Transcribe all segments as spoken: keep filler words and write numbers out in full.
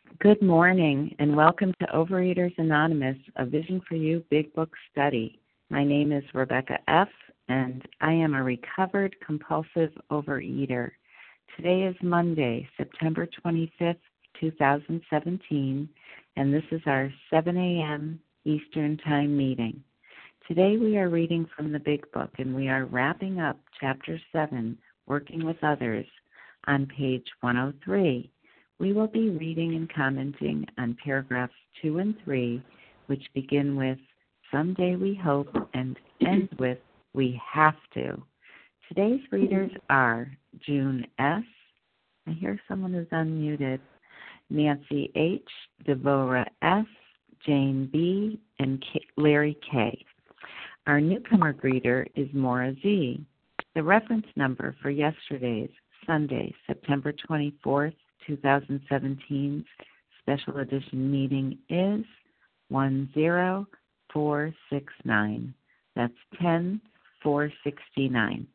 Good morning, and welcome to Overeaters Anonymous, a Vision for You Big Book study. My name is Rebecca F., and I am a recovered compulsive overeater. Today is Monday, September twenty-fifth, twenty seventeen, and this is our seven a.m. Eastern Time meeting. Today we are reading from the Big Book, and we are wrapping up Chapter seven, Working with Others, on page one oh three. We will be reading and commenting on paragraphs two and three, which begin with, "Someday we hope," and end with, "We have to." Today's readers are June S., I hear someone is unmuted, Nancy H., Devorah S., Jane B., and K- Larry K. Our newcomer greeter is Maura Z. The reference number for yesterday's, Sunday, September twenty-fourth, twenty seventeen special edition meeting is one zero four six nine. That's ten four sixty-nine.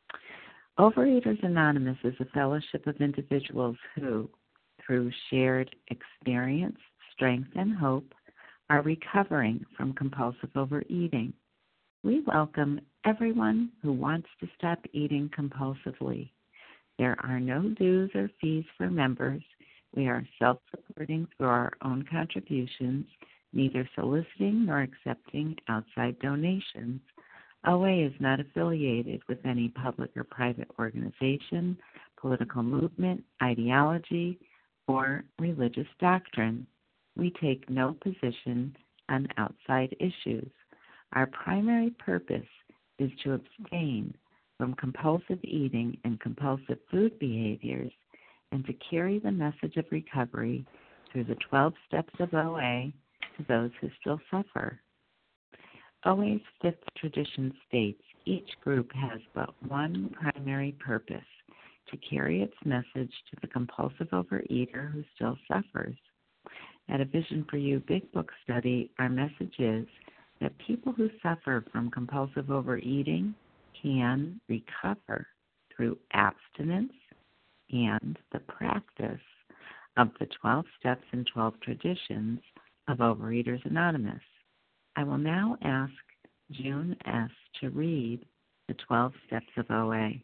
Overeaters Anonymous is a fellowship of individuals who, through shared experience, strength, and hope, are recovering from compulsive overeating. We welcome everyone who wants to stop eating compulsively. There are no dues or fees for members. We are self-supporting through our own contributions, neither soliciting nor accepting outside donations. O A is not affiliated with any public or private organization, political movement, ideology, or religious doctrine. We take no position on outside issues. Our primary purpose is to abstain from compulsive eating and compulsive food behaviors, and to carry the message of recovery through the twelve steps of O A to those who still suffer. O A's fifth tradition states each group has but one primary purpose: to carry its message to the compulsive overeater who still suffers. At a Vision for You Big Book study, our message is that people who suffer from compulsive overeating can recover through abstinence and the practice of the twelve steps and twelve traditions of Overeaters Anonymous. I will now ask June S. to read the twelve steps of O A.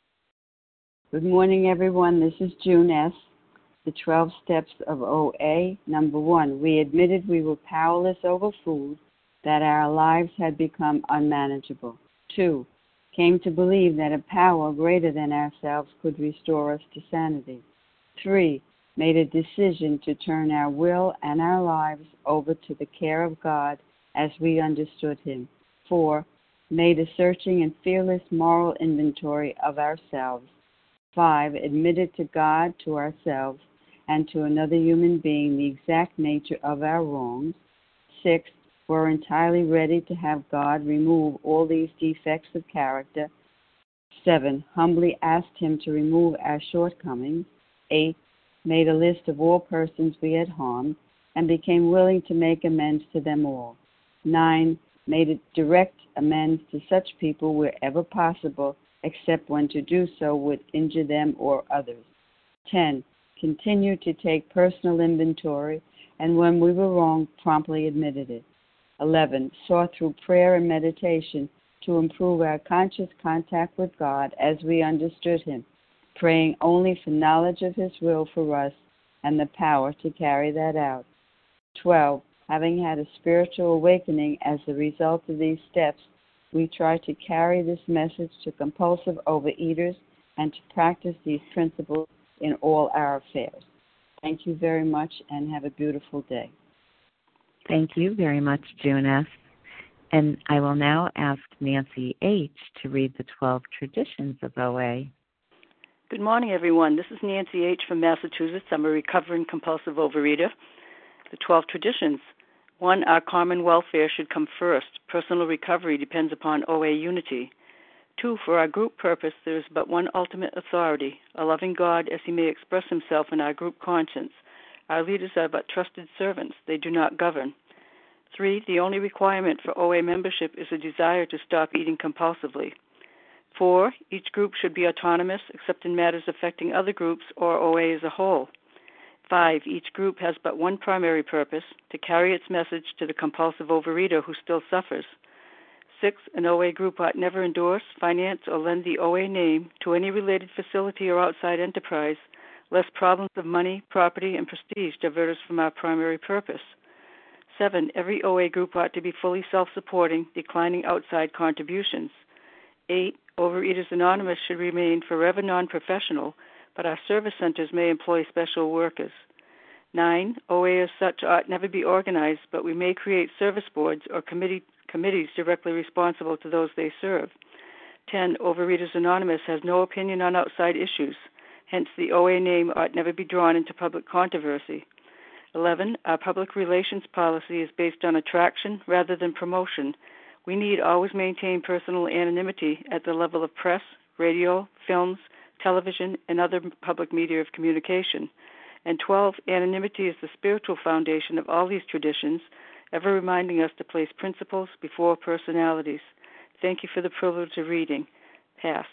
Good morning, everyone. This is June S. The twelve steps of O A. Number one, we admitted we were powerless over food, that our lives had become unmanageable. Two, came to believe that a power greater than ourselves could restore us to sanity. Three, made a decision to turn our will and our lives over to the care of God as we understood Him. Four, made a searching and fearless moral inventory of ourselves. Five, admitted to God, to ourselves, and to another human being the exact nature of our wrongs. Six, were entirely ready to have God remove all these defects of character. Seven, humbly asked Him to remove our shortcomings. Eight, made a list of all persons we had harmed and became willing to make amends to them all. Nine, made a direct amends to such people wherever possible, except when to do so would injure them or others. Ten, continued to take personal inventory, and when we were wrong, promptly admitted it. Eleven, sought through prayer and meditation to improve our conscious contact with God as we understood Him, praying only for knowledge of His will for us and the power to carry that out. Twelve, having had a spiritual awakening as a result of these steps, we try to carry this message to compulsive overeaters and to practice these principles in all our affairs. Thank you very much and have a beautiful day. Thank you very much, June S. And I will now ask Nancy H. to read the twelve traditions of O A. Good morning, everyone. This is Nancy H. from Massachusetts. I'm a recovering compulsive overeater. The twelve traditions. One, our common welfare should come first. Personal recovery depends upon O A unity. Two, for our group purpose, there is but one ultimate authority, a loving God as He may express Himself in our group conscience. Our leaders are but trusted servants. They do not govern. Three, the only requirement for O A membership is a desire to stop eating compulsively. Four, each group should be autonomous except in matters affecting other groups or O A as a whole. Five, each group has but one primary purpose, to carry its message to the compulsive overeater who still suffers. Six, an O A group ought never endorse, finance, or lend the O A name to any related facility or outside enterprise, lest problems of money, property, and prestige divert us from our primary purpose. Seven, every O A group ought to be fully self-supporting, declining outside contributions. Eight, Overeaters Anonymous should remain forever non-professional, but our service centers may employ special workers. Nine, O A as such ought never be organized, but we may create service boards or committee, committees directly responsible to those they serve. Ten, Overeaters Anonymous has no opinion on outside issues. Hence, the O A name ought never be drawn into public controversy. Eleven, our public relations policy is based on attraction rather than promotion. We need always maintain personal anonymity at the level of press, radio, films, television, and other public media of communication. And twelve, anonymity is the spiritual foundation of all these traditions, ever reminding us to place principles before personalities. Thank you for the privilege of reading. Pass.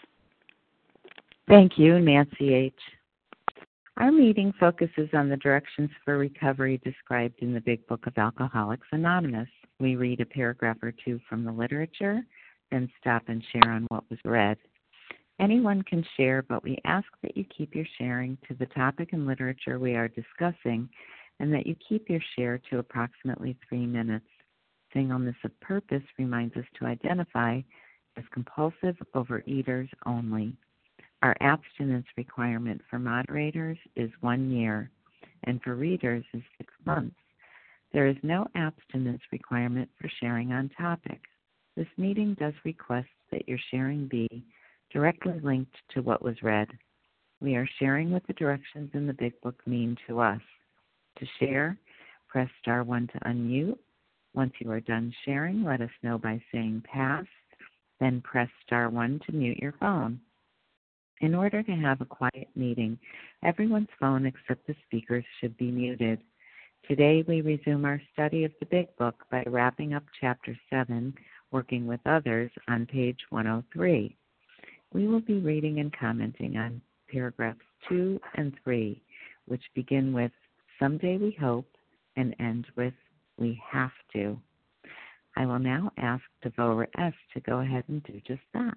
Thank you, Nancy H. Our meeting focuses on the directions for recovery described in the Big Book of Alcoholics Anonymous. We read a paragraph or two from the literature, then stop and share on what was read. Anyone can share, but we ask that you keep your sharing to the topic and literature we are discussing, and that you keep your share to approximately three minutes. Singleness of purpose reminds us to identify as compulsive overeaters only. Our abstinence requirement for moderators is one year, and for readers is six months. There is no abstinence requirement for sharing on topic. This meeting does request that your sharing be directly linked to what was read. We are sharing what the directions in the Big Book mean to us. To share, press star one to unmute. Once you are done sharing, let us know by saying pass, then press star one to mute your phone. In order to have a quiet meeting, everyone's phone except the speaker's should be muted. Today we resume our study of the Big Book by wrapping up Chapter seven, Working with Others, on page one oh three. We will be reading and commenting on paragraphs two and three, which begin with someday we hope and end with we have to. I will now ask Devora S. to go ahead and do just that.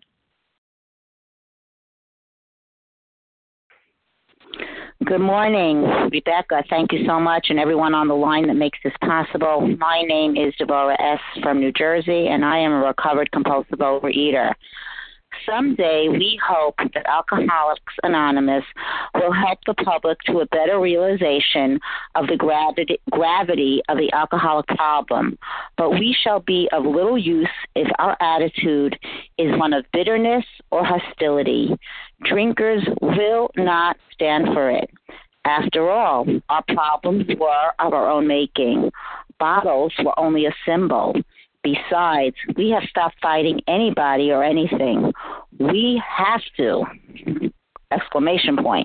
Good morning, Rebecca. Thank you so much, and everyone on the line that makes this possible. My name is Devora S. from New Jersey, and I am a recovered compulsive overeater. Someday, we hope that Alcoholics Anonymous will help the public to a better realization of the gravity, gravity of the alcoholic problem. But we shall be of little use if our attitude is one of bitterness or hostility. Drinkers will not stand for it. After all, our problems were of our own making. Bottles were only a symbol. Besides, we have stopped fighting anybody or anything. We have to! Exclamation point.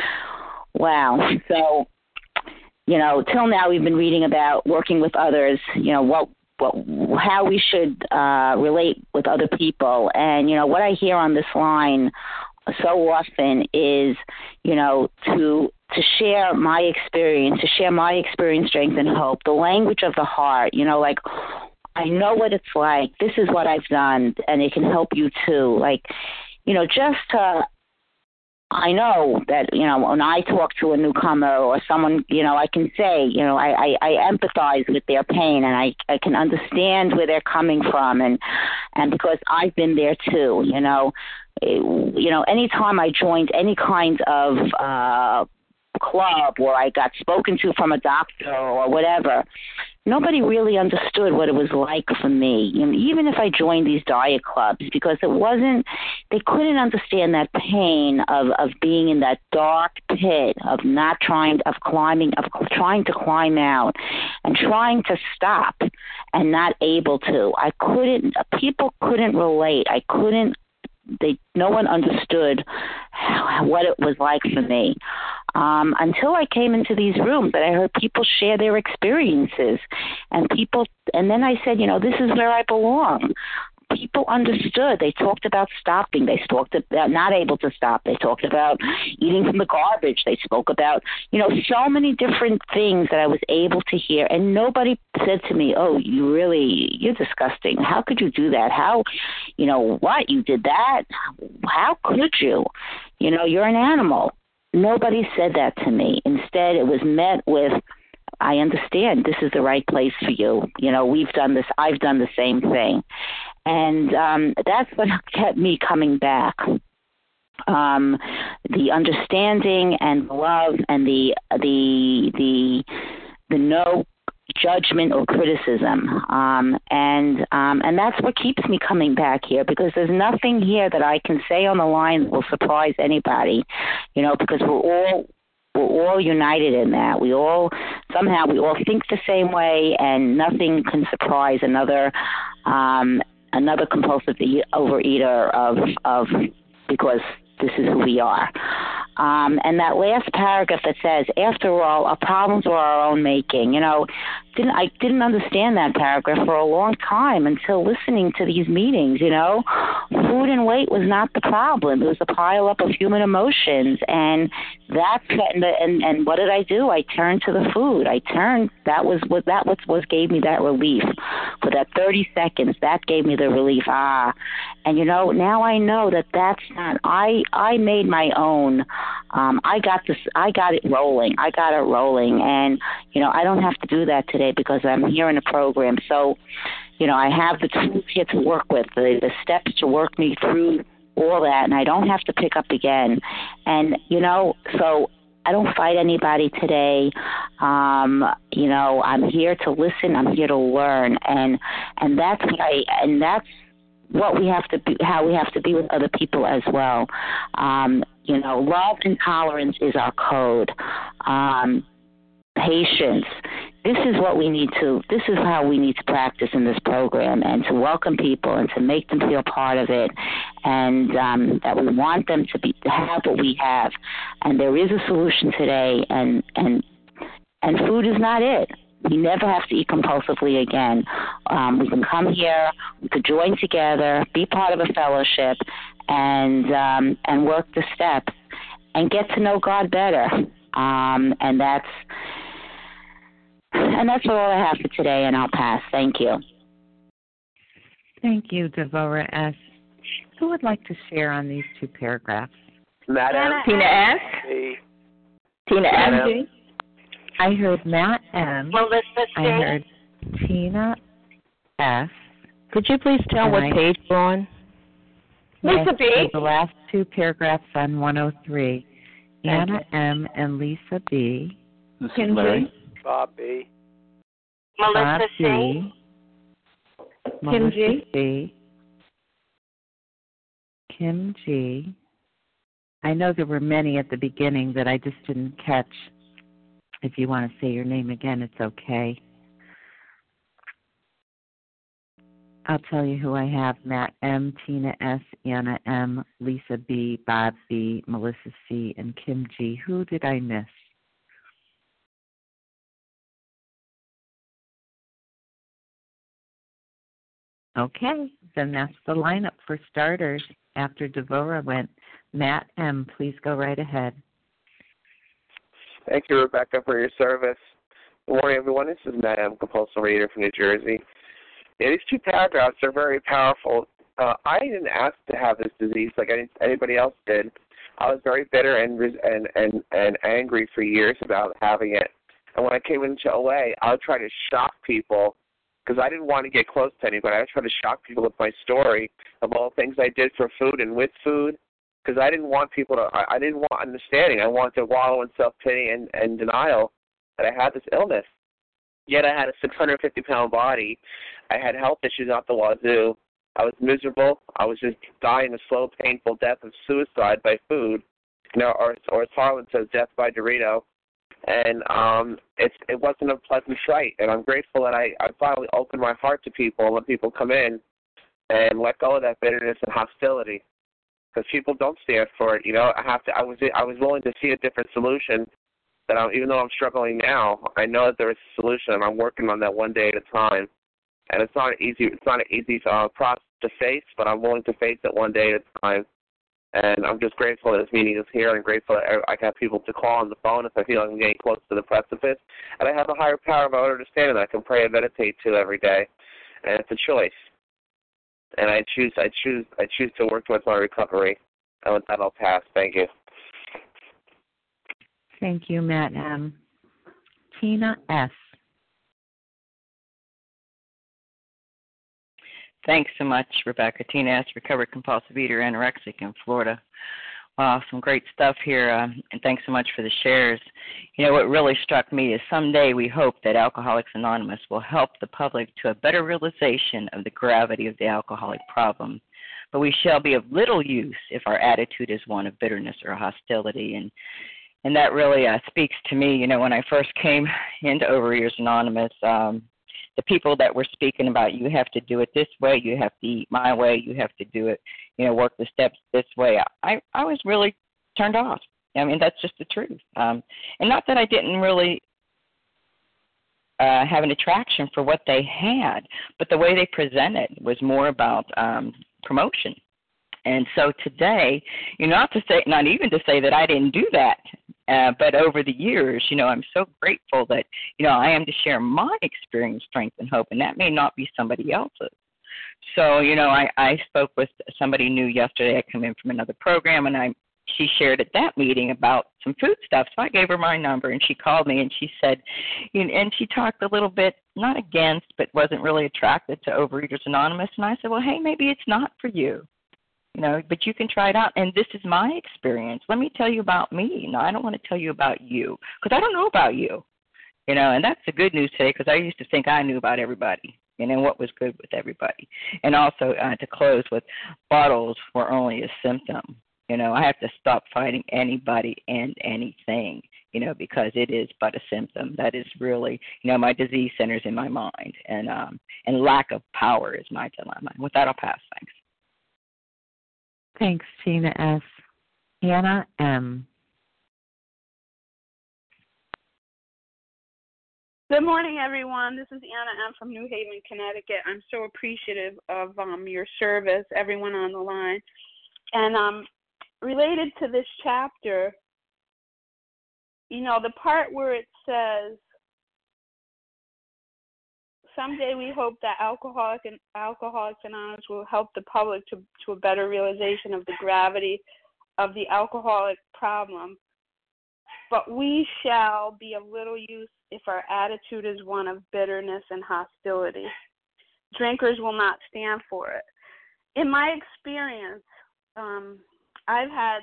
Wow. So, you know, till now we've been reading about working with others, you know, what, what how we should uh, relate with other people. And, you know, what I hear on this line so often is, you know, to to share my experience, to share my experience, strength, and hope, the language of the heart, you know, like, I know what it's like. This is what I've done, and it can help you too. Like, you know, just to, I know that, you know, when I talk to a newcomer or someone, you know, I can say, you know, I, I, I empathize with their pain, and I, I can understand where they're coming from, and, and because I've been there too, you know. It, you know, anytime I joined any kind of uh, club where I got spoken to from a doctor or whatever, nobody really understood what it was like for me, you know, even if I joined these diet clubs, because it wasn't, they couldn't understand that pain of, of being in that dark pit, of not trying, of climbing, of trying to climb out and trying to stop and not able to. I couldn't, people couldn't relate. I couldn't, they, no one understood how, what it was like for me. Um, until I came into these rooms and I heard people share their experiences, and people, and then I said, you know, this is where I belong. people understood. They talked about stopping. They talked about not able to stop. They talked about eating from the garbage. They spoke about, you know, so many different things that I was able to hear. And nobody said to me, oh, you really, you're disgusting. How could you do that? How, you know, what? You did that? How could you? You know, you're an animal. Nobody said that to me. Instead, it was met with, I understand this is the right place for you. You know, we've done this. I've done the same thing. And um, that's what kept me coming back. Um, the understanding and the love and the the the the no judgment or criticism, um, and um, and that's what keeps me coming back here, because there's nothing here that I can say on the line that will surprise anybody, you know, because we're all we're all united in that. We all somehow we all think the same way, and nothing can surprise another um, another compulsive overeater of of because this is who we are. Um, and that last paragraph that says, after all, our problems were our own making. You know, didn't I didn't understand that paragraph for a long time until listening to these meetings, you know. Food and weight was not the problem. It was a pile up of human emotions. And that's and, and, and what did I do? I turned to the food. I turned, that was what that was what gave me that relief. For that thirty seconds, that gave me the relief. Ah, and you know, now I know that that's not, I, I made my own. Um, I got this, I got it rolling. I got it rolling. And, you know, I don't have to do that today because I'm here in the program. So, you know, I have the tools here to work with, the, the steps to work me through all that, and I don't have to pick up again. And, you know, so I don't fight anybody today. Um, you know, I'm here to listen. I'm here to learn. And, and that's what I, and that's what we have to be, how we have to be with other people as well. Um, you know, love and tolerance is our code. Um, patience. This is what we need to, this is how we need to practice in this program, and to welcome people and to make them feel part of it, and um, that we want them to be to have what we have. And there is a solution today, and and and food is not it. We never have to eat compulsively again. Um, we can come here, we could join together, be part of a fellowship, and um, and work the steps and get to know God better. Um, and that's and that's all I have for today, and I'll pass. Thank you. Thank you, Devora S. Who would like to share on these two paragraphs? Madam. Tina S. Me. Tina M. I heard Matt M. Melissa C. I heard Tina S. Could you please tell And what I- page you're on? Lisa Yes, B. so the last two paragraphs on one oh three. Thank Anna M. and Lisa B. This Kim is Larry. G. Bob B. Bob Melissa C. B. Melissa G. C. Kim G. I know there were many at the beginning that I just didn't catch. If you want to say your name again, it's okay. I'll tell you who I have. Matt M., Tina S., Anna M., Lisa B., Bob B., Melissa C., and Kim G. Who did I miss? Okay, then that's the lineup for starters. After Devora went, Matt M., please go right ahead. Thank you, Rebecca, for your service. Good morning, everyone. This is Matt M., compulsive reader from New Jersey. Yeah, these two paragraphs are very powerful. Uh, I didn't ask to have this disease like any, anybody else did. I was very bitter and, and and and angry for years about having it. And when I came into O A, I would try to shock people because I didn't want to get close to anybody. I would try to shock people with my story of all the things I did for food and with food, because I didn't want people to, I, I didn't want understanding. I wanted to wallow in self-pity and, and denial that I had this illness. Yet I had a six hundred fifty pound body. I had health issues out the wazoo. I was miserable. I was just dying a slow, painful death of suicide by food, you know, or, or as Harlan says, death by Dorito. And um, it's, it wasn't a pleasant sight. And I'm grateful that I, I finally opened my heart to people and let people come in and let go of that bitterness and hostility. Because people don't stand for it. You know, I have to. I was I was willing to see a different solution. That I'm, even though I'm struggling now, I know that there is a solution, and I'm working on that one day at a time. And it's not an easy. It's not an easy uh, process. to face, but I'm willing to face it one day at a time. And I'm just grateful that this meeting is here, and grateful that I have people to call on the phone if I feel like I'm getting close to the precipice. And I have a higher power of my own understanding that I can pray and meditate to every day. And it's a choice. And I choose I choose I choose to work towards my recovery. And with that I'll pass. Thank you. Thank you, Matt M. Tina S. Thanks so much, Rebecca. Tina S., recovered compulsive eater, anorexic in Florida. Wow, some great stuff here, uh, and thanks so much for the shares. You know, what really struck me is someday we hope that Alcoholics Anonymous will help the public to a better realization of the gravity of the alcoholic problem. But we shall be of little use if our attitude is one of bitterness or hostility. And and that really uh, speaks to me. You know, when I first came into Overeaters Anonymous, um, the people that were speaking about you have to do it this way, you have to eat my way, you have to do it, you know, work the steps this way. I, I was really turned off. I mean, that's just the truth. Um, and not that I didn't really uh, have an attraction for what they had, but the way they presented was more about um, promotion. And so today, you know, not to say, not even to say that I didn't do that, uh, but over the years, you know, I'm so grateful that, you know, I am to share my experience, strength, and hope, and that may not be somebody else's. So, you know, I, I spoke with somebody new yesterday. I come in from another program, and I she shared at that meeting about some food stuff. So I gave her my number, and she called me, and she said, and she talked a little bit, not against, but wasn't really attracted to Overeaters Anonymous. And I said, well, hey, maybe it's not for you. You know, but you can try it out. And this is my experience. Let me tell you about me. No, I don't want to tell you about you because I don't know about you. You know, and that's the good news today because I used to think I knew about everybody and then what was good with everybody. And also uh, to close with, bottles were only a symptom. You know, I have to stop fighting anybody and anything, you know, because it is but a symptom. That is really, you know, my disease centers in my mind, and um, and lack of power is my dilemma. With that, I'll pass. Thanks. Thanks, Tina S. Hannah M. Good morning, everyone. This is Anna M. from New Haven, Connecticut. I'm so appreciative of um, your service, everyone on the line. And um, related to this chapter, you know, the part where it says, someday we hope that Alcoholic and Alcoholics Anonymous will help the public to, to a better realization of the gravity of the alcoholic problem. But we shall be of little use if our attitude is one of bitterness and hostility. Drinkers will not stand for it. In my experience, um, I've had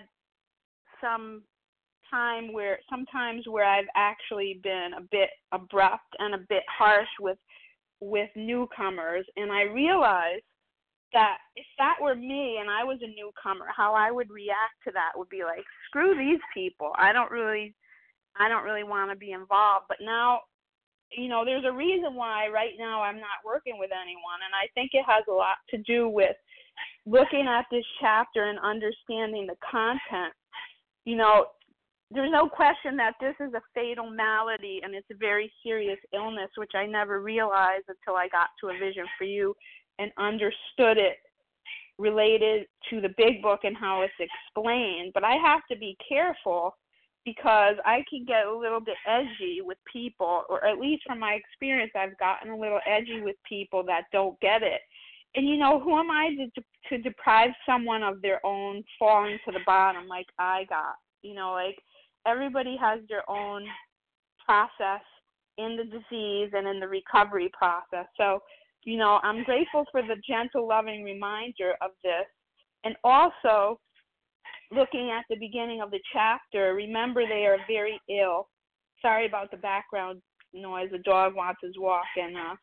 some time where, sometimes where I've actually been a bit abrupt and a bit harsh with with newcomers, and I realized that if that were me and I was a newcomer, how I would react to that would be like, screw these people. I don't really I don't really want to be involved. But now, you know, there's a reason why right now I'm not working with anyone, and I think it has a lot to do with looking at this chapter and understanding the content. You know, there's no question that this is a fatal malady and it's a very serious illness, which I never realized until I got to A Vision for You and understood it related to the Big Book and how it's explained. But I have to be careful because I can get a little bit edgy with people, or at least from my experience, I've gotten a little edgy with people that don't get it. And, you know, who am I to, to deprive someone of their own falling to the bottom like I got? You know, like, everybody has their own process in the disease and in the recovery process. So, you know, I'm grateful for the gentle, loving reminder of this. And also, looking at the beginning of the chapter, remember they are very ill. Sorry about the background noise. The dog wants his walk. And, uh,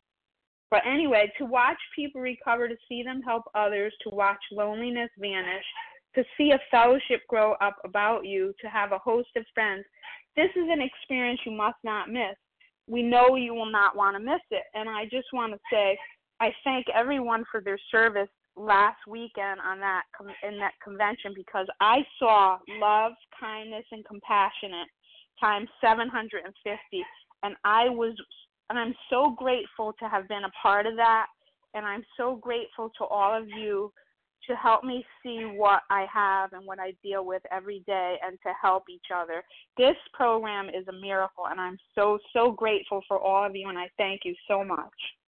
but anyway, to watch people recover, to see them help others, to watch loneliness vanish, to see a fellowship grow up about you, to have a host of friends. This is an experience you must not miss. We know you will not want to miss it. And I just want to say I thank everyone for their service last weekend on that in that convention, because I saw love, kindness, and compassionate times seven hundred fifty. And I was, and I'm so grateful to have been a part of that. and I'm so grateful to all of you to help me see what I have and what I deal with every day and to help each other. This program is a miracle, and I'm so, so grateful for all of you, and I thank you so much.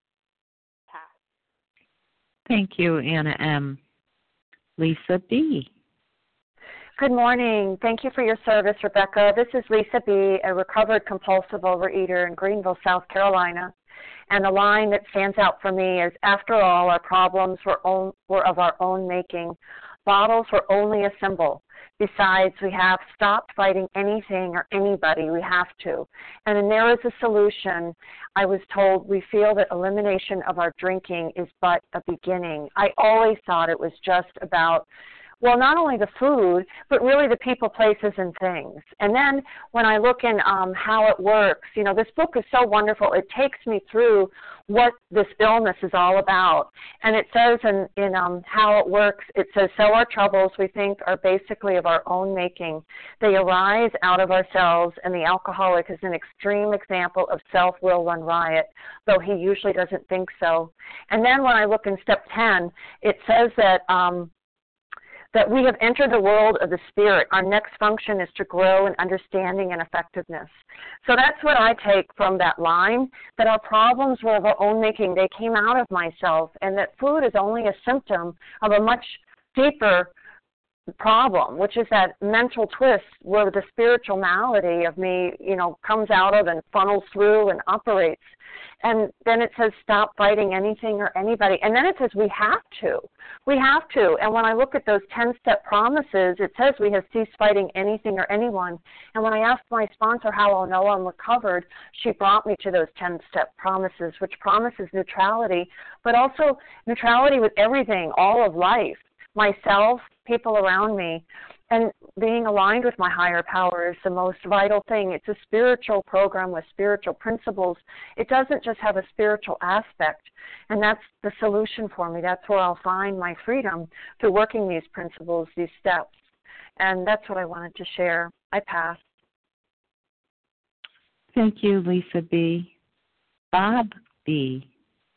Thank you, Anna M. Lisa B. Good morning. Thank you for your service, Rebecca. This is Lisa B., a recovered compulsive overeater in Greenville, South Carolina. And the line that stands out for me is, after all, our problems were, own, were of our own making. Bottles were only a symbol. Besides, we have stopped fighting anything or anybody. We have to. And then there is a solution. I was told we feel that elimination of our drinking is but a beginning. I always thought it was just about, well, not only the food, but really the people, places, and things. And then when I look in um, how it works, you know, this book is so wonderful. It takes me through what this illness is all about. And it says in, in um, how it works, it says, so our troubles, we think, are basically of our own making. They arise out of ourselves, and the alcoholic is an extreme example of self-will run riot, though he usually doesn't think so. And then when I look in step ten, it says that um, that we have entered the world of the spirit. Our next function is to grow in understanding and effectiveness. So that's what I take from that line, that our problems were of our own making. They came out of myself, and that food is only a symptom of a much deeper problem, which is that mental twist where the spiritual malady of me, you know, comes out of and funnels through and operates. And then it says, stop fighting anything or anybody. And then it says, we have to. We have to. And when I look at those ten-step promises, it says we have ceased fighting anything or anyone. And when I asked my sponsor how I'll know I'm recovered, she brought me to those ten-step promises, which promises neutrality, but also neutrality with everything, all of life, myself, people around me. And being aligned with my higher power is the most vital thing. It's a spiritual program with spiritual principles. It doesn't just have a spiritual aspect. And that's the solution for me. That's where I'll find my freedom through working these principles, these steps. And that's what I wanted to share. I pass. Thank you, Lisa B. Bob B.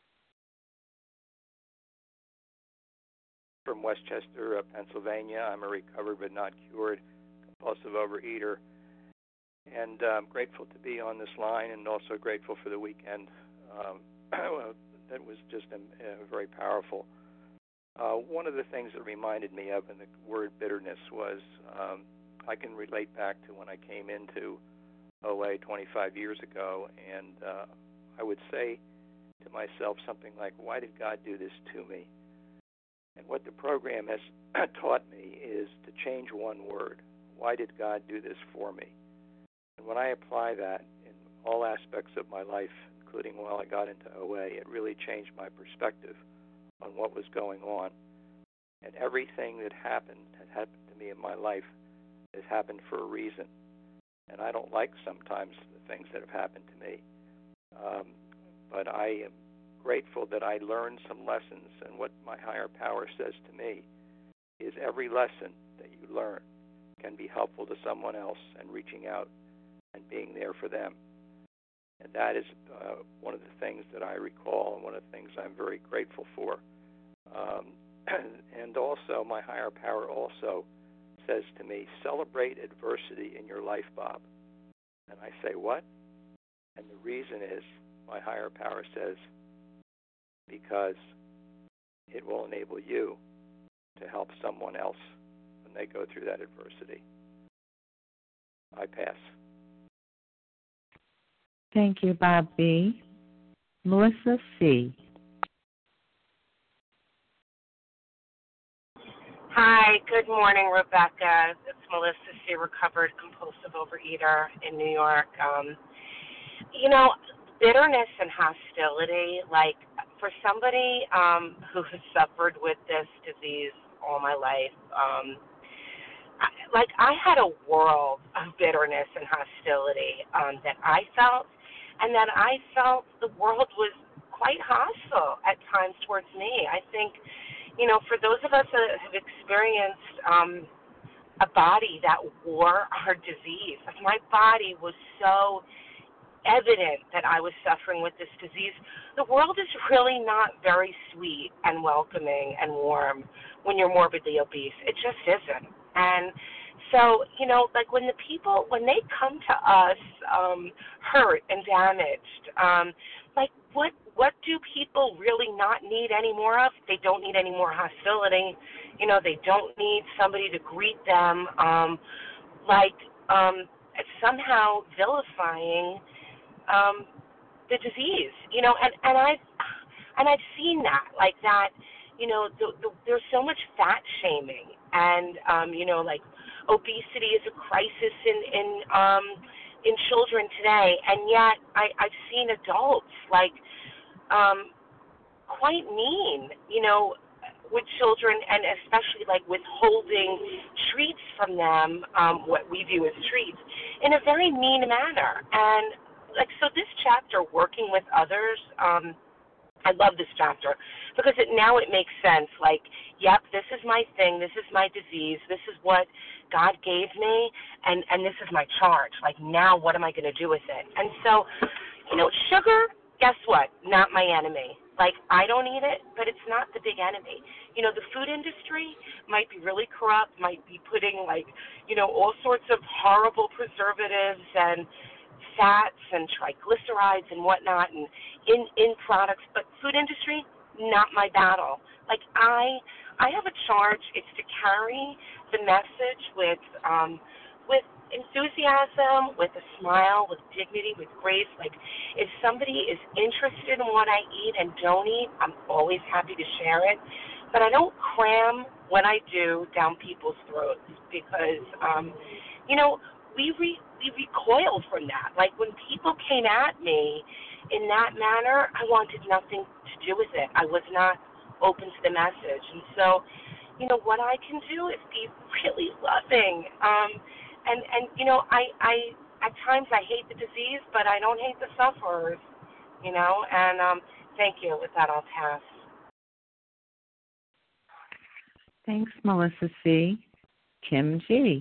From Westchester, uh, Pennsylvania. I'm a recovered but not cured compulsive overeater, and I'm um, grateful to be on this line, and also grateful for the weekend. Um, that was just um, uh, very powerful. Uh, one of the things that reminded me of in the word bitterness was um, I can relate back to when I came into O A twenty-five years ago, and uh, I would say to myself something like, why did God do this to me? And what the program has taught me is to change one word. Why did God do this for me? And when I apply that in all aspects of my life, including while I got into O A, it really changed my perspective on what was going on. And everything that happened had happened to me in my life has happened for a reason. And I don't like sometimes the things that have happened to me. Um, but I am grateful that I learned some lessons, and what my higher power says to me is every lesson that you learn can be helpful to someone else, and reaching out and being there for them. And that is uh, one of the things that I recall, and one of the things I'm very grateful for. Um, and also, my higher power also says to me, celebrate adversity in your life, Bob. And I say, what? And the reason is, my higher power says, because it will enable you to help someone else when they go through that adversity. I pass. Thank you, Bob B. Melissa C. Hi, good morning, Rebecca. It's Melissa C., recovered compulsive overeater in New York. Um, you know, bitterness and hostility, like for somebody um, who has suffered with this disease all my life, um, I, like I had a world of bitterness and hostility um, that I felt, and that I felt the world was quite hostile at times towards me. I think, you know, for those of us that have experienced um, a body that wore our disease, my body was so evident that I was suffering with this disease, the world is really not very sweet and welcoming and warm when you're morbidly obese. It just isn't. And so, you know, like when the people, when they come to us um, hurt and damaged, um, like what what do people really not need any more of? They don't need any more hostility. You know, they don't need somebody to greet them um, like um, somehow vilifying um, the disease. You know, and, and I've and I've seen that, like that. You know, the, the, there's so much fat shaming, and um, you know, like obesity is a crisis in in um, in children today, and yet I, I've seen adults like um, quite mean, you know, with children, and especially like withholding treats from them, um, what we view as treats, in a very mean manner. And like, so this chapter, working with others, um, I love this chapter because it now it makes sense. Like, yep, this is my thing. This is my disease. This is what God gave me, and, and this is my charge. Like, now what am I going to do with it? And so, you know, sugar, guess what? Not my enemy. Like, I don't eat it, but it's not the big enemy. You know, the food industry might be really corrupt, might be putting, like, you know, all sorts of horrible preservatives and fats and triglycerides and whatnot and in, in products, but food industry, not my battle. Like, I I have a charge. It's to carry the message with um, with enthusiasm, with a smile, with dignity, with grace. Like, if somebody is interested in what I eat and don't eat, I'm always happy to share it. But I don't cram what I do down people's throats because, um, you know, we, re- we recoil from that. Like, when people came at me in that manner, I wanted nothing to do with it. I was not open to the message. And so, you know, what I can do is be really loving. Um, and, and, you know, I, I, at times I hate the disease, but I don't hate the sufferers, you know. And um, thank you. With that, I'll pass. Thanks, Melissa C. Kim G.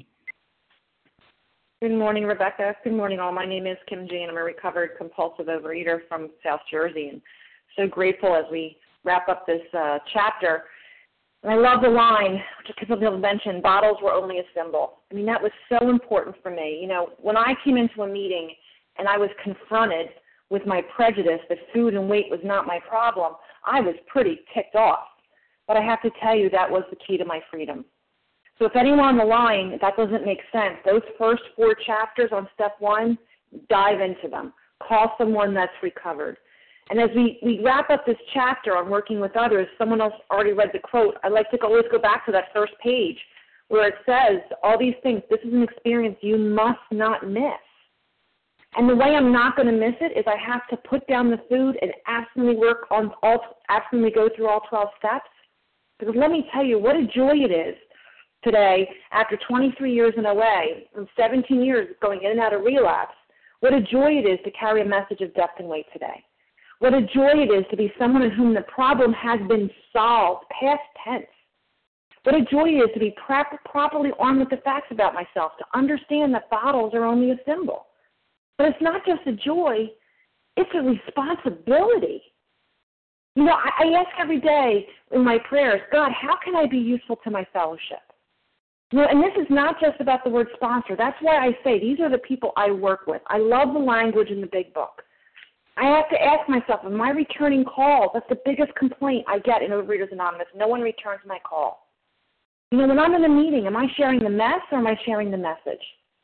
Good morning, Rebecca. Good morning, all. My name is Kim G, and I'm a recovered compulsive overeater from South Jersey. And so grateful as we wrap up this uh, chapter. And I love the line, which a couple of people mentioned, bottles were only a symbol. I mean, that was so important for me. You know, when I came into a meeting and I was confronted with my prejudice that food and weight was not my problem, I was pretty ticked off. But I have to tell you, that was the key to my freedom. So if anyone on the line, that doesn't make sense, those first four chapters on step one, dive into them. Call someone that's recovered. And as we, we wrap up this chapter on working with others, someone else already read the quote. I like to always go back to that first page where it says all these things. This is an experience you must not miss. And the way I'm not going to miss it is I have to put down the food and absolutely work on all, absolutely go through all twelve steps. Because let me tell you what a joy it is today, after twenty-three years in O A and seventeen years going in and out of relapse, what a joy it is to carry a message of depth and weight today. What a joy it is to be someone in whom the problem has been solved, past tense. What a joy it is to be prop- properly armed with the facts about myself, to understand that bottles are only a symbol. But it's not just a joy, it's a responsibility. You know, I, I ask every day in my prayers, God, how can I be useful to my fellowship? You know, and this is not just about the word sponsor. That's why I say these are the people I work with. I love the language in the big book. I have to ask myself, am I returning calls? That's the biggest complaint I get in Overeaters Anonymous. No one returns my call. You know, when I'm in a meeting, am I sharing the mess or am I sharing the message?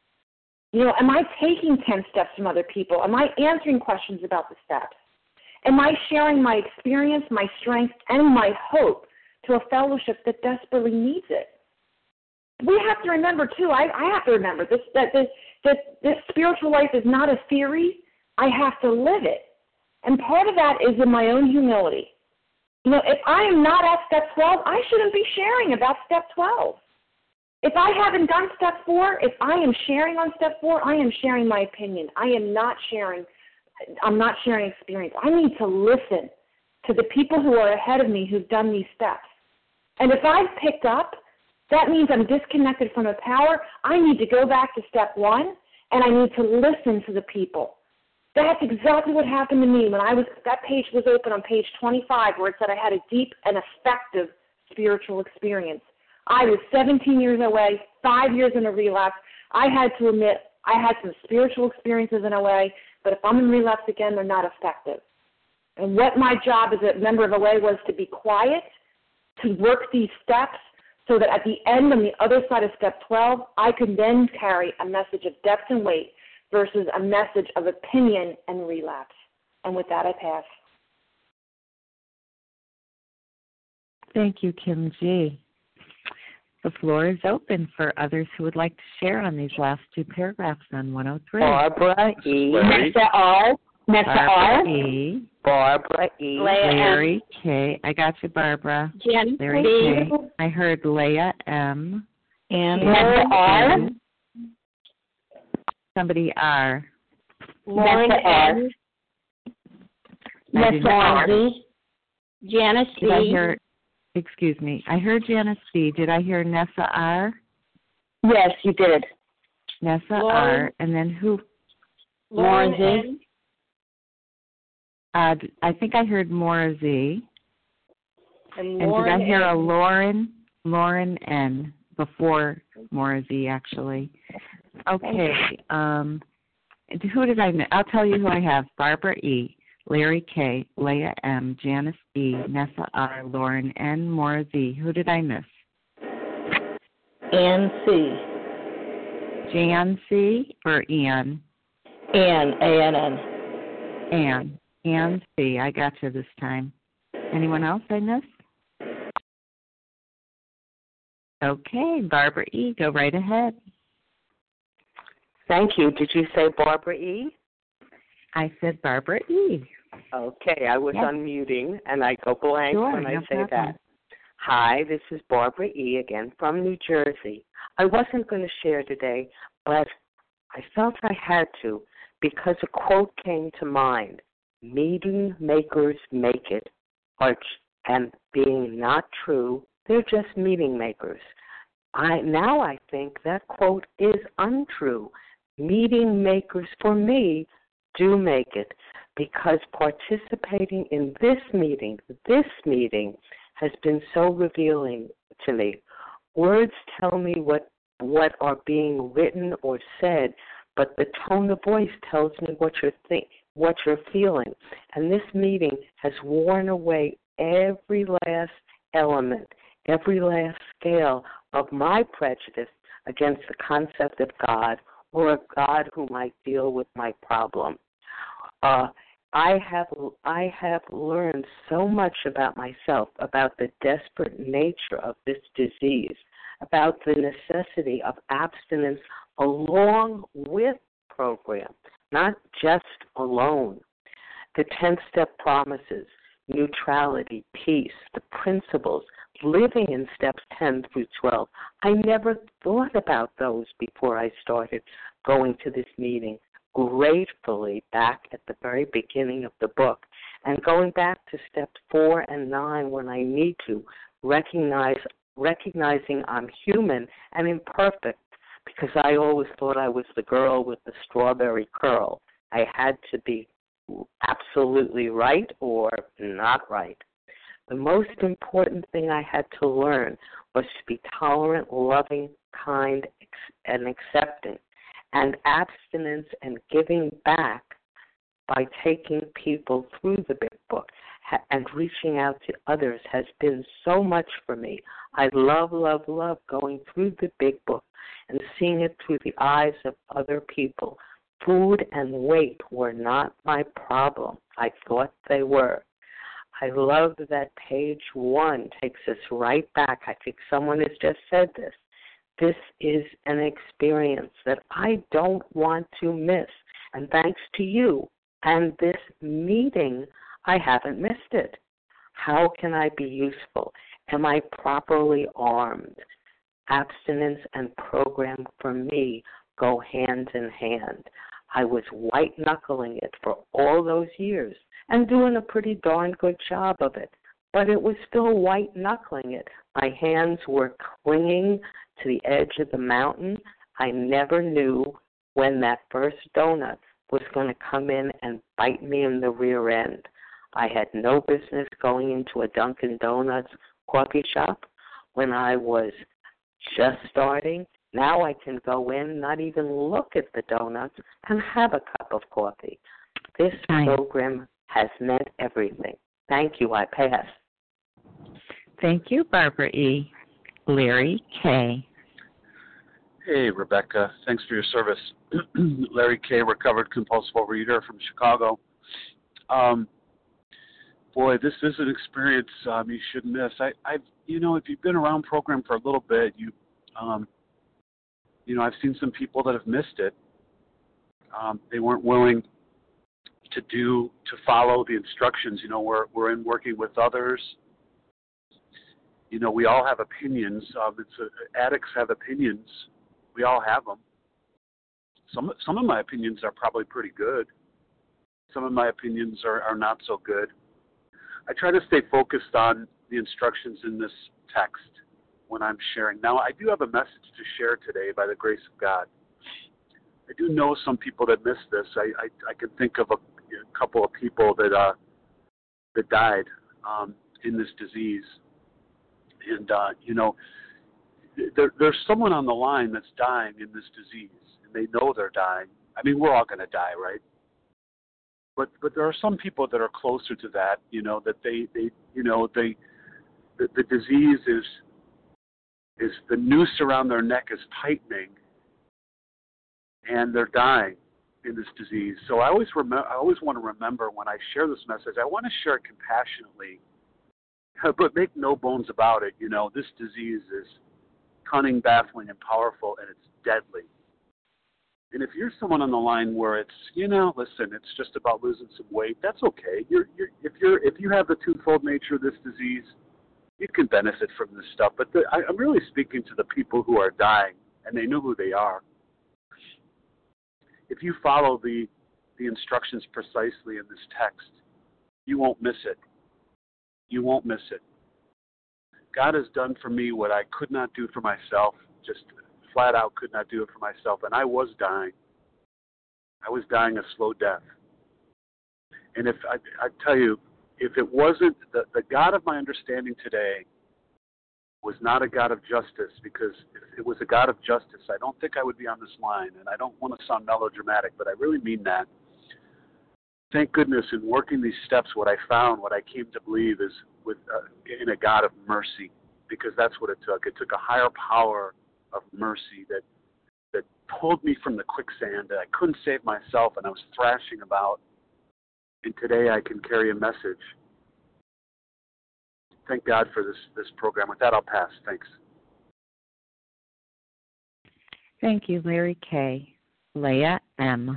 You know, am I taking ten steps from other people? Am I answering questions about the steps? Am I sharing my experience, my strength, and my hope to a fellowship that desperately needs it? We have to remember, too, I, I have to remember this, that this, that this spiritual life is not a theory. I have to live it. And part of that is in my own humility. You know, if I am not at step twelve, I shouldn't be sharing about step twelve. If I haven't done step four, if I am sharing on step four, I am sharing my opinion. I am not sharing, I'm not sharing experience. I need to listen to the people who are ahead of me who've done these steps. And if I've picked up, that means I'm disconnected from the power. I need to go back to step one, and I need to listen to the people That's exactly what happened to me when I was, that page was open on page twenty-five where it said I had a deep and effective spiritual experience. I was seventeen years away, five years in a relapse. I had to admit I had some spiritual experiences in O A, but if I'm in relapse again, they're not effective. And what my job as a member of O A was to be quiet, to work these steps, so that at the end, on the other side of step twelve, I could then carry a message of depth and weight versus a message of opinion and relapse. And with that, I pass. Thank you, Kim G. The floor is open for others who would like to share on these last two paragraphs on one oh three. Barbara E. Nessa R. Nessa R. Barbara E. Barbara E. Larry K. I got you, Barbara. Jen Larry B. K. I heard Leah M. And Nessa R. Somebody R. Lauren R. Nessa R. Janice Did I B. hear, excuse me, I heard Janice B. Did I hear Nessa R? Yes, you did. Nessa Lauren. R. And then who? Lauren N. Uh, I think I heard Maura Z. And, And Lauren did I hear N. a Lauren, Lauren N. before Maura Z, actually? Okay. Um, who did I miss? I'll tell you who I have. Barbara E., Larry K., Leah M., Janice B., Nessa R., Lauren N., Maura Z. Who did I miss? Ann C. Jan C. or Ian? Ann, A N N. Ann. Ann C. I got you this time. Anyone else I missed? Okay, Barbara E., go right ahead. Thank you. Did you say Barbara E.? I said Barbara E. Okay, I was Yes. unmuting, and I go blank Sure, when I no say problem. that. Hi, this is Barbara E. again from New Jersey. I wasn't going to share today, but I felt I had to because a quote came to mind. Meeting makers make it, arch, and being not true, they're just meeting makers. I now I think that quote is untrue. Meeting makers, for me, do make it because participating in this meeting, this meeting has been so revealing to me. Words tell me what what are being written or said, but the tone of voice tells me what you're think, what you're feeling. And this meeting has worn away every last element, every last scale of my prejudice against the concept of God or a God who might deal with my problem. Uh, I have I have learned so much about myself, about the desperate nature of this disease, about the necessity of abstinence along with program, not just alone. The ten-step promises, neutrality, peace, the principles, living in steps ten through twelve. I never thought about those before I started going to this meeting, gratefully back at the very beginning of the book, and going back to steps four and nine when I need to, recognize recognizing I'm human and imperfect because I always thought I was the girl with the strawberry curl. I had to be absolutely right or not right. The most important thing I had to learn was to be tolerant, loving, kind, and accepting. And abstinence and giving back by taking people through the big book and reaching out to others has been so much for me. I love, love, love going through the big book and seeing it through the eyes of other people. Food and weight were not my problem. I thought they were. I love that page one takes us right back. I think someone has just said this. This is an experience that I don't want to miss. And thanks to you and this meeting, I haven't missed it. How can I be useful? Am I properly armed? Abstinence and program for me go hand in hand. I was white-knuckling it for all those years and doing a pretty darn good job of it. But it was still white-knuckling it. My hands were clinging to the edge of the mountain. I never knew when that first donut was going to come in and bite me in the rear end. I had no business going into a Dunkin' Donuts coffee shop when I was just starting. Now I can go in, not even look at the donuts, and have a cup of coffee. This program has meant everything. Thank you. I pass. Thank you, Barbara E. Larry K. Hey, Rebecca. Thanks for your service. Larry K., recovered compulsive overeater from Chicago. Um, boy, this is an experience um, you shouldn't miss. I, I've, you know, if you've been around program for a little bit, you, um, you know, I've seen some people that have missed it. Um, they weren't willing to do, to follow the instructions. You know, we're we're in working with others. You know, we all have opinions. Um, it's a, addicts have opinions. We all have them. Some some of my opinions are probably pretty good. Some of my opinions are, are not so good. I try to stay focused on the instructions in this text when I'm sharing. Now, I do have a message to share today by the grace of God. I do know some people that missed this. I, I, I can think of a, a couple of people that uh, that died um, in this disease. And, uh, you know, there, there's someone on the line that's dying in this disease, and they know they're dying. I mean, we're all going to die, right? But but there are some people that are closer to that, you know, that they, they you know, they the, the disease is is the noose around their neck is tightening, and they're dying in this disease. So I always remember, I always want to remember when I share this message, I want to share it compassionately, but make no bones about it. You know, this disease is cunning, baffling, and powerful, and it's deadly. And if you're someone on the line where it's, you know, listen, it's just about losing some weight, that's okay. You're, you're, if you're, if you have the twofold nature of this disease, you can benefit from this stuff. But the, I, I'm really speaking to the people who are dying, and they know who they are. If you follow the the instructions precisely in this text, you won't miss it. You won't miss it. God has done for me what I could not do for myself, just flat out could not do it for myself, and I was dying. I was dying a slow death. And if I, I tell you, if it wasn't, the, the God of my understanding today was not a God of justice, because if it was a God of justice, I don't think I would be on this line, and I don't want to sound melodramatic, but I really mean that. Thank goodness in working these steps, what I found, what I came to believe is with uh, in a God of mercy, because that's what it took. It took a higher power of mercy that that pulled me from the quicksand that I couldn't save myself, and I was thrashing about. And today I can carry a message. Thank God for this, this program. With that, I'll pass. Thanks. Thank you, Larry K. Leah M.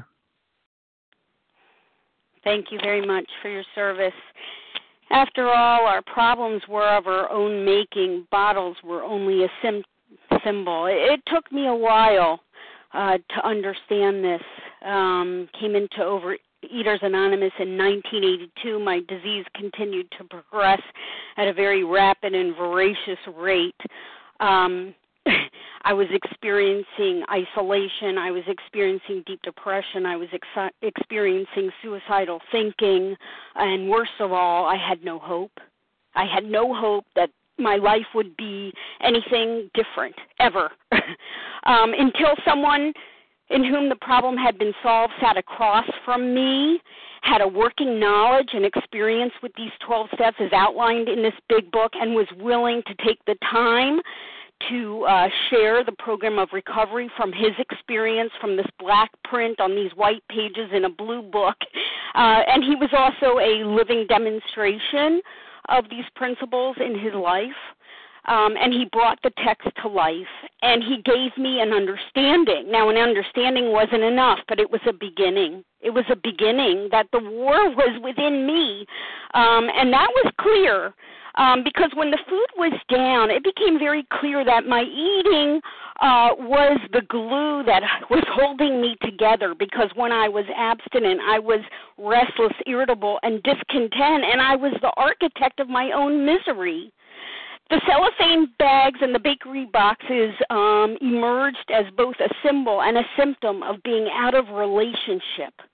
Thank you very much for your service. After all, our problems were of our own making. Bottles were only a sim- symbol. It took me a while uh, to understand this. Um, came into Overeaters Anonymous in nineteen eighty-two. My disease continued to progress at a very rapid and voracious rate. Um, I was experiencing isolation. I was experiencing deep depression. I was ex- experiencing suicidal thinking. And worst of all, I had no hope. I had no hope that my life would be anything different, ever. um, until someone in whom the problem had been solved sat across from me, had a working knowledge and experience with these twelve steps as outlined in this big book, and was willing to take the time to uh, share the program of recovery from his experience, from this black print on these white pages in a blue book. Uh, and he was also a living demonstration of these principles in his life. Um, and he brought the text to life, and he gave me an understanding. Now, an understanding wasn't enough, but it was a beginning. It was a beginning that the war was within me, um, and that was clear. Um, because when the food was down, it became very clear that my eating uh, was the glue that was holding me together, because when I was abstinent, I was restless, irritable, and discontent, and I was the architect of my own misery. The cellophane bags and the bakery boxes um, emerged as both a symbol and a symptom of being out of relationship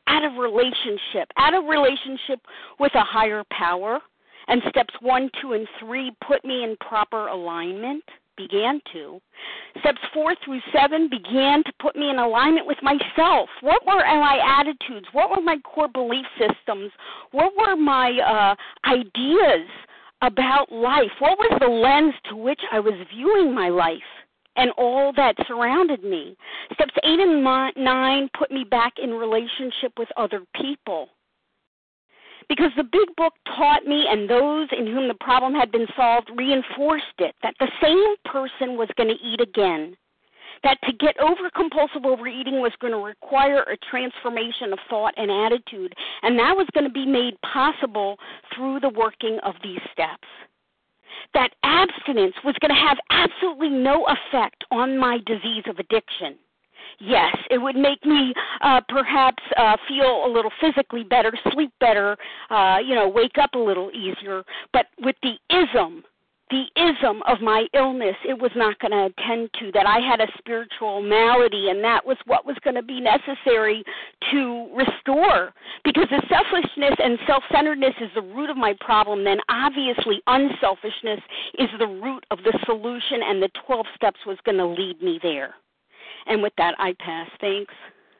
out of relationship, out of relationship with a higher power. And steps one, two, and three put me in proper alignment, began to. Steps four through seven began to put me in alignment with myself. What were my attitudes? What were my core belief systems? What were my uh, ideas about life? What was the lens to which I was viewing my life and all that surrounded me? Steps eight and nine put me back in relationship with other people. Because the big book taught me, and those in whom the problem had been solved reinforced it, that the same person was going to eat again, that to get over compulsive overeating was going to require a transformation of thought and attitude, and that was going to be made possible through the working of these steps. That abstinence was going to have absolutely no effect on my disease of addiction. Yes, it would make me uh, perhaps uh, feel a little physically better, sleep better, uh, you know, wake up a little easier. But with the ism, the ism of my illness, it was not going to attend to that. I had a spiritual malady, and that was what was going to be necessary to restore. Because if selfishness and self-centeredness is the root of my problem, then obviously unselfishness is the root of the solution, and the twelve steps was going to lead me there. And with that, I pass. Thanks.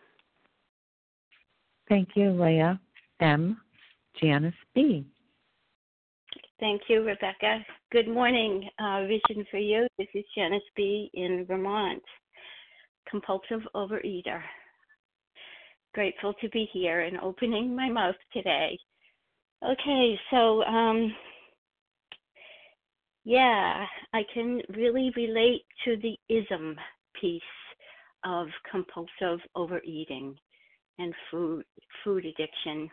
Thank you, Leah. M. Janice B. Thank you, Rebecca. Good morning, uh, Vision for You. This is Janice B. in Vermont, compulsive overeater. Grateful to be here and opening my mouth today. Okay, so, um, yeah, I can really relate to the ism piece of compulsive overeating and food food addiction.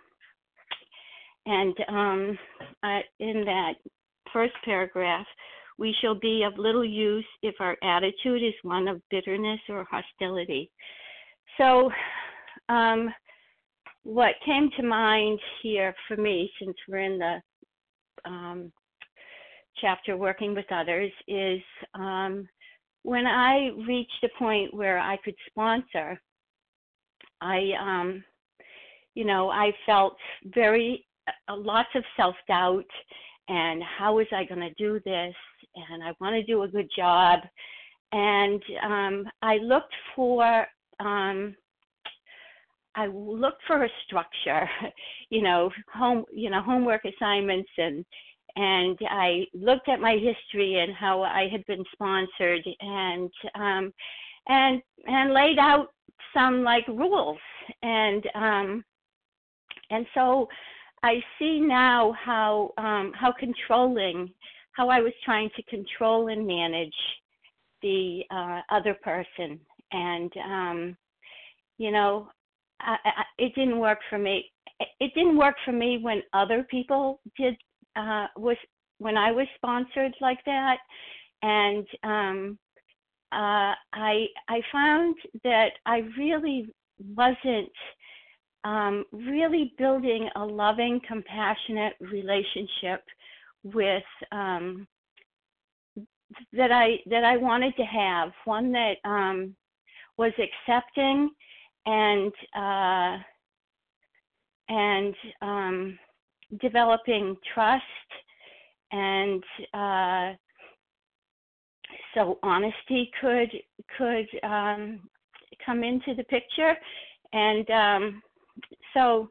And um, I, in that first paragraph, we shall be of little use if our attitude is one of bitterness or hostility. So um, what came to mind here for me, since we're in the um, chapter working with others, is um, when I reached a point where I could sponsor, I, um, you know, I felt very, uh, lots of self-doubt, and how was I going to do this? And I want to do a good job. And um, I looked for, um, I looked for a structure, you know, home, you know, homework assignments, and And I looked at my history and how I had been sponsored, and um, and and laid out some like rules, and um, and so I see now how um, how controlling, how I was trying to control and manage the uh, other person, and um, you know, I, I, it didn't work for me. It didn't work for me when other people did. Uh, was when I was sponsored like that, and um, uh, I I found that I really wasn't um, really building a loving, compassionate relationship with um, that I that I wanted to have, one that um, was accepting and uh, and um, developing trust, and uh, so honesty could could um, come into the picture, and um, so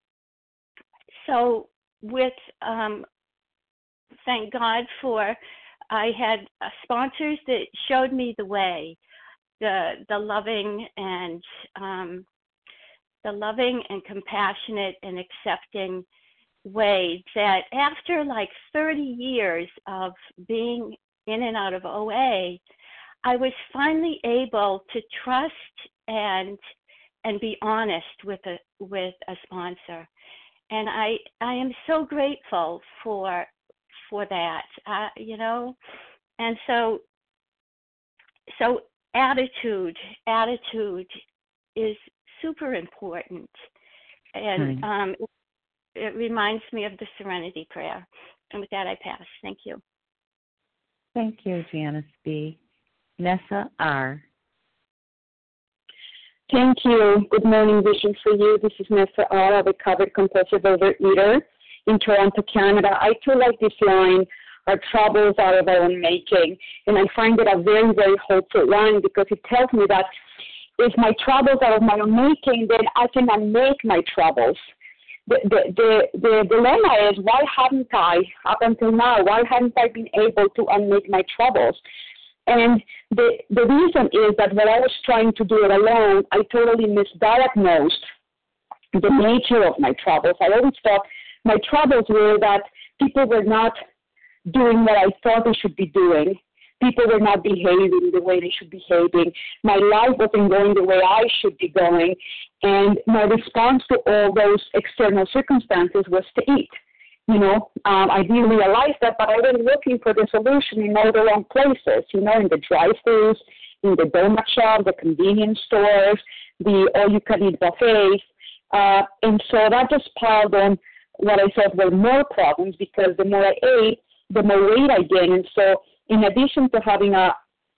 so with um, thank God for I had uh, sponsors that showed me the way, the the loving and um, the loving and compassionate and accepting way that after like thirty years of being in and out of O A, I was finally able to trust and and be honest with a with a sponsor, and I I am so grateful for for that, uh, you know, and so so attitude attitude is super important, and um. It reminds me of the Serenity Prayer. And with that, I pass. Thank you. Thank you, Janice B. Nessa R. Thank you. Good morning, Vision for You. This is Nessa R, a recovered compulsive overeater in Toronto, Canada. I too like this line, our troubles are of our own making. And I find it a very, very hopeful line because it tells me that if my troubles are of my own making, then I can unmake my troubles. The, the, the, the dilemma is, why haven't I, up until now, why haven't I been able to unmake my troubles? And the, the reason is that when I was trying to do it alone, I totally misdiagnosed the nature of my troubles. I always thought my troubles were that people were not doing what I thought they should be doing. People were not behaving the way they should be behaving. My life wasn't going the way I should be going. And my response to all those external circumstances was to eat. You know, um, I didn't realize that, but I was looking for the solution in all the wrong places, you know, in the drive-thrus, in the donut shop, the convenience stores, the all-you-can-eat buffets. Uh, and so that just piled on what I thought were more problems because the more I ate, the more weight I gained. And so in addition to having a,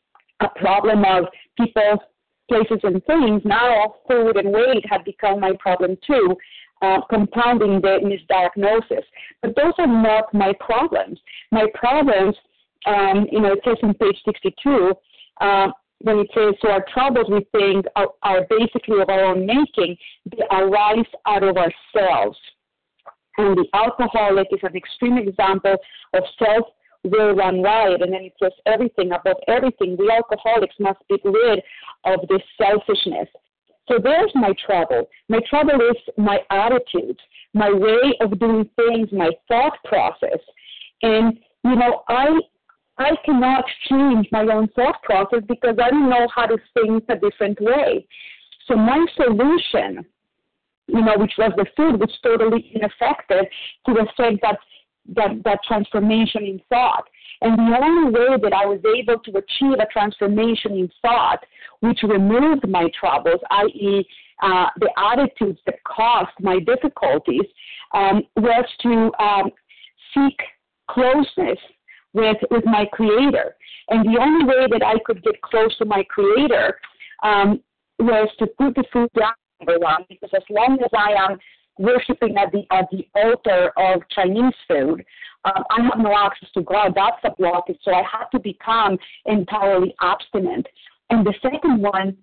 a problem of people, places, and things, now food and weight had become my problem too. Uh, compounding the misdiagnosis. But those are not my problems. My problems, um, you know, it says on page sixty-two, uh, when it says, so our troubles we think are, are basically of our own making, they arise out of ourselves. And the alcoholic is an extreme example of self-will run riot. And then it says everything, above everything, we alcoholics must be rid of this selfishness. So there's my trouble. My trouble is my attitude, my way of doing things, my thought process. And, you know, I I cannot change my own thought process because I don't know how to think a different way. So my solution, you know, which was the food, was totally ineffective to affect that, that, that transformation in thought. And the only way that I was able to achieve a transformation in thought, which removed my troubles, that is, uh, the attitudes that caused my difficulties, um, was to um, seek closeness with, with my Creator. And the only way that I could get close to my Creator um, was to put the food down, number one, because as long as I am worshiping at the at the altar of Chinese food, um, I have no access to God. That's a blockage. So I had to become entirely abstinent. And the second one,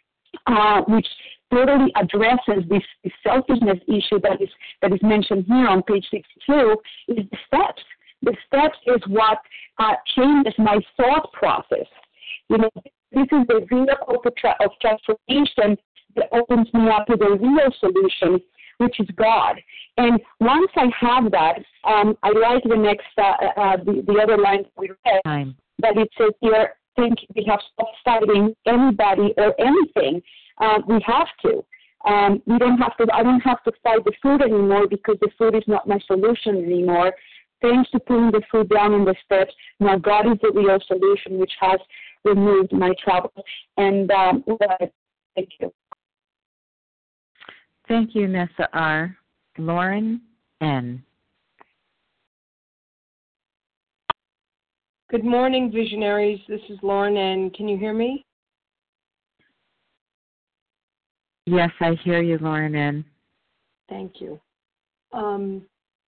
uh, which totally addresses this, this selfishness issue that is that is mentioned here on page sixty-two, is the steps. The steps is what uh, changes my thought process. You know, this is the vehicle to tra- of transformation that opens me up to the real solution, which is God. And once I have that, um, I like the next, uh, uh, the, the other line we read, Time. that it says here, think we have stopped fighting anybody or anything. Uh, we have to. Um, we don't have to. I don't have to fight the food anymore because the food is not my solution anymore. Thanks to putting the food down in the steps, now God is the real solution, which has removed my trouble. And um, thank you. Thank you, Nessa R. Lauren N. Good morning, visionaries. This is Lauren N. Can you hear me? Yes, I hear you, Lauren N. Thank you. Um,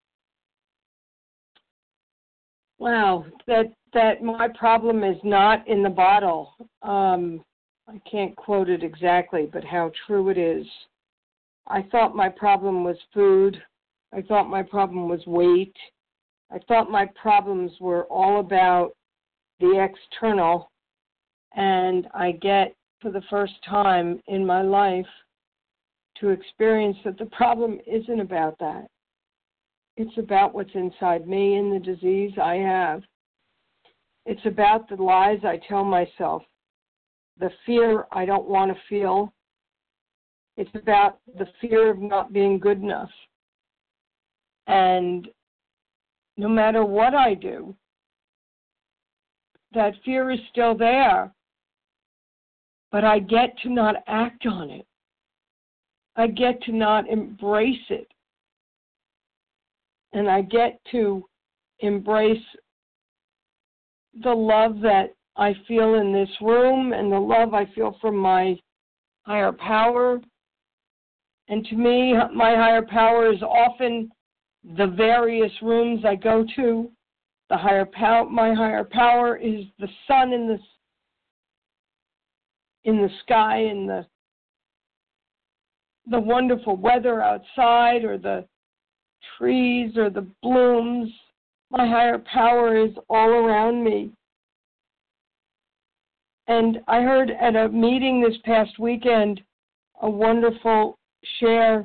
wow, that that my problem is not in the bottle. Um, I can't quote it exactly, but how true it is. I thought my problem was food. I thought my problem was weight. I thought my problems were all about the external, and I get, for the first time in my life, to experience that the problem isn't about that. It's about what's inside me and the disease I have. It's about the lies I tell myself, the fear I don't want to feel. It's about the fear of not being good enough. And no matter what I do, that fear is still there, but I get to not act on it. I get to not embrace it. And I get to embrace the love that I feel in this room and the love I feel from my higher power. And to me, my higher power is often the various rooms I go to. The higher power, my higher power is the sun in the in the sky, and the the wonderful weather outside, or the trees, or the blooms. My higher power is all around me. And I heard at a meeting this past weekend a wonderful share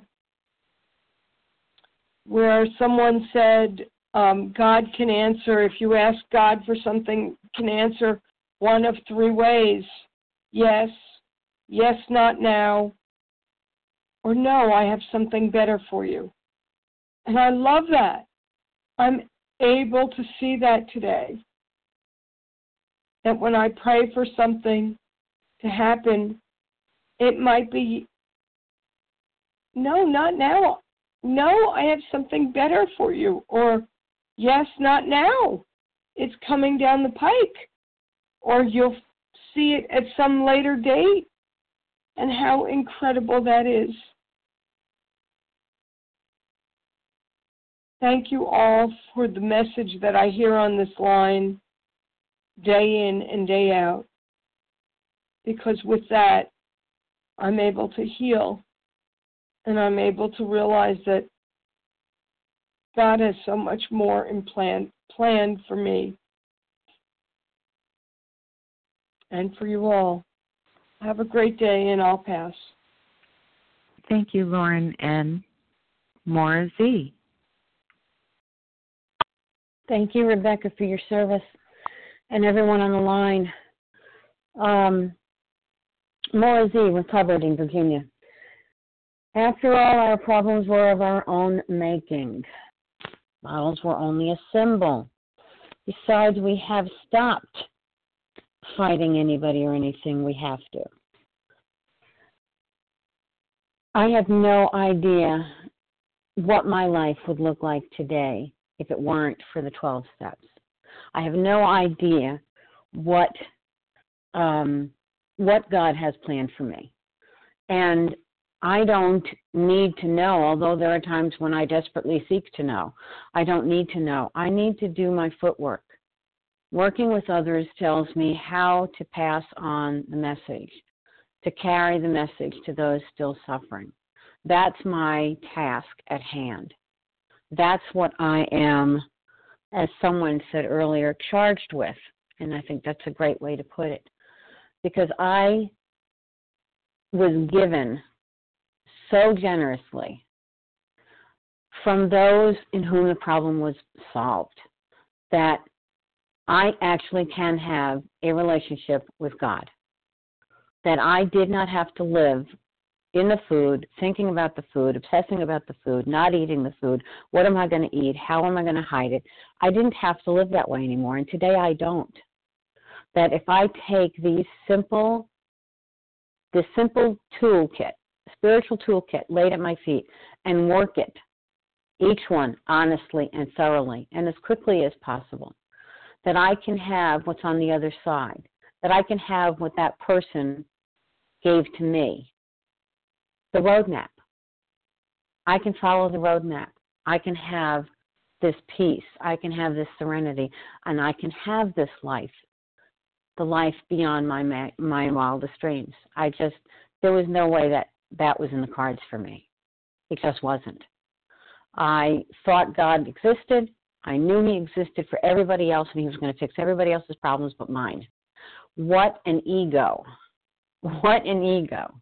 where someone said, um, God can answer, if you ask God for something, can answer one of three ways. Yes, yes, not now, or no, I have something better for you. And I love that. I'm able to see that today. That when I pray for something to happen, it might be, no, not now. No, I have something better for you. Or, yes, not now. It's coming down the pike. Or you'll see it at some later date. And how incredible that is. Thank you all for the message that I hear on this line day in and day out. Because with that, I'm able to heal. And I'm able to realize that God has so much more in plan, planned for me and for you all. Have a great day, and I'll pass. Thank you, Lauren N. Maura Z. Thank you, Rebecca, for your service, and everyone on the line. Um, Maura Z, recovered in Virginia. After all, our problems were of our own making. Bottles were only a symbol. Besides, we have stopped fighting anybody or anything. We have to. I have no idea what my life would look like today if it weren't for the twelve steps. I have no idea what um, what God has planned for me. And I don't need to know, although there are times when I desperately seek to know. I don't need to know. I need to do my footwork. Working with others tells me how to pass on the message, to carry the message to those still suffering. That's my task at hand. That's what I am, as someone said earlier, charged with. And I think that's a great way to put it. Because I was given so generously from those in whom the problem was solved that I actually can have a relationship with God. That I did not have to live in the food, thinking about the food, obsessing about the food, not eating the food. What am I going to eat? How am I going to hide it? I didn't have to live that way anymore, and today I don't. That if I take these simple, this simple toolkit, spiritual toolkit laid at my feet, and work it, each one honestly and thoroughly, and as quickly as possible, that I can have what's on the other side, that I can have what that person gave to me, the roadmap. I can follow the roadmap. I can have this peace. I can have this serenity, and I can have this life, the life beyond my my wildest dreams. I just, there was no way that that was in the cards for me. It just wasn't. I thought God existed. I knew he existed for everybody else, and he was going to fix everybody else's problems but mine. What an ego. What an ego.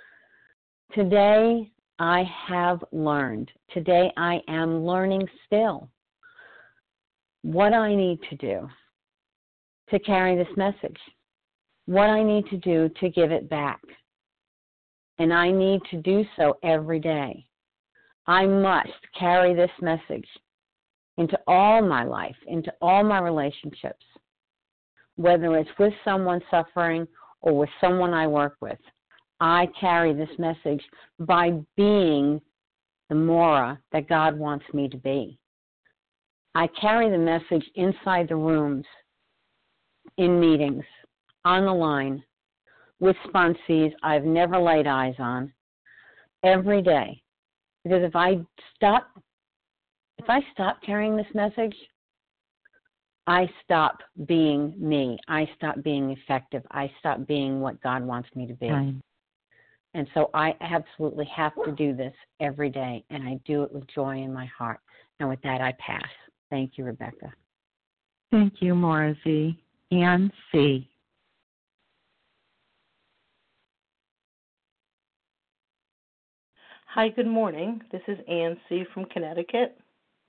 Today, I have learned. Today, I am learning still what I need to do to carry this message, what I need to do to give it back. And I need to do so every day. I must carry this message into all my life, into all my relationships, whether it's with someone suffering or with someone I work with. I carry this message by being the Maura that God wants me to be. I carry the message inside the rooms, in meetings, on the line, with sponsees I've never laid eyes on every day. Because if I stop, if I stop carrying this message, I stop being me. I stop being effective. I stop being what God wants me to be. Right. And so I absolutely have to do this every day, and I do it with joy in my heart. And with that, I pass. Thank you, Rebecca. Thank you, Maura Z. Ann C. Hi, good morning. This is Ann C. from Connecticut.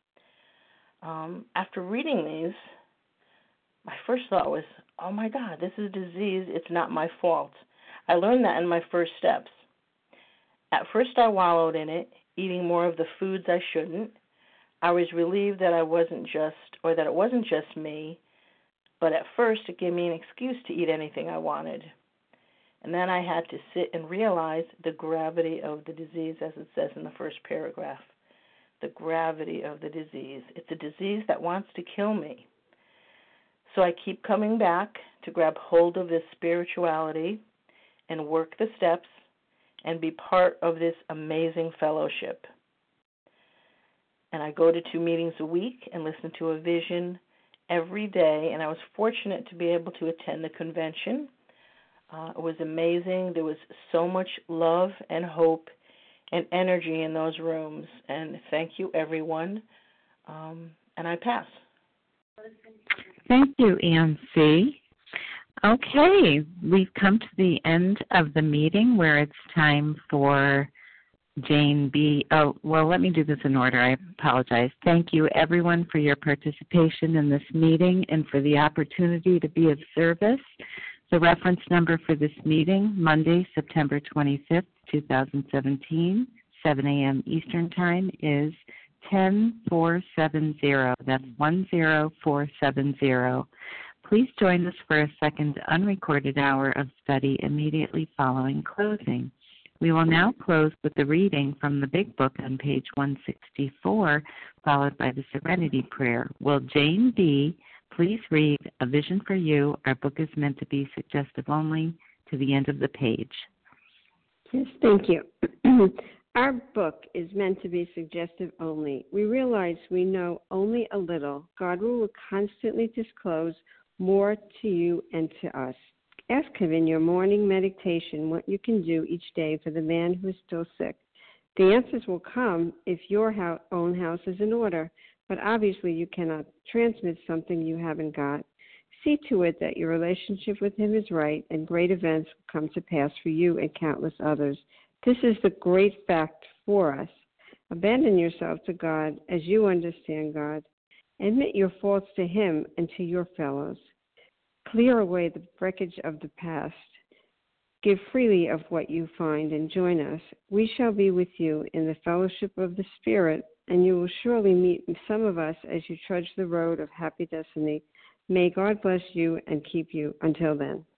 Um, after reading these, my first thought was, oh my God, this is a disease. It's not my fault. I learned that in my first steps. At first I wallowed in it, eating more of the foods I shouldn't. I was relieved that I wasn't just, or that it wasn't just me, but at first it gave me an excuse to eat anything I wanted. And then I had to sit and realize the gravity of the disease, as it says in the first paragraph. The gravity of the disease. It's a disease that wants to kill me. So I keep coming back to grab hold of this spirituality and work the steps and be part of this amazing fellowship. And I go to two meetings a week and listen to a vision every day, and I was fortunate to be able to attend the convention. Uh, it was amazing. There was so much love and hope and energy in those rooms, and thank you, everyone. Um, and I pass. Thank you, Ann C. Okay, we've come to the end of the meeting where it's time for Jane B. Oh, well, let me do this in order. I apologize. Thank you, everyone, for your participation in this meeting and for the opportunity to be of service. The reference number for this meeting, Monday, September twenty-fifth, twenty seventeen, seven a.m. Eastern Time, is ten four seven zero. That's one zero four seven zero. Please join us for a second unrecorded hour of study immediately following closing. We will now close with the reading from the Big Book on page one sixty-four, followed by the Serenity Prayer. Will Jane B. please read A Vision for You? Our book is meant to be suggestive only, to the end of the page. Yes, thank you. Our book is meant to be suggestive only. We realize we know only a little. God will constantly disclose more to you and to us. Ask him in your morning meditation what you can do each day for the man who is still sick. The answers will come if your house, own house is in order, but obviously you cannot transmit something you haven't got. See to it that your relationship with him is right, and great events will come to pass for you and countless others. This is the great fact for us. Abandon yourself to God as you understand God. Admit your faults to him and to your fellows. Clear away the wreckage of the past. Give freely of what you find and join us. We shall be with you in the fellowship of the Spirit, and you will surely meet some of us as you trudge the road of happy destiny. May God bless you and keep you until then.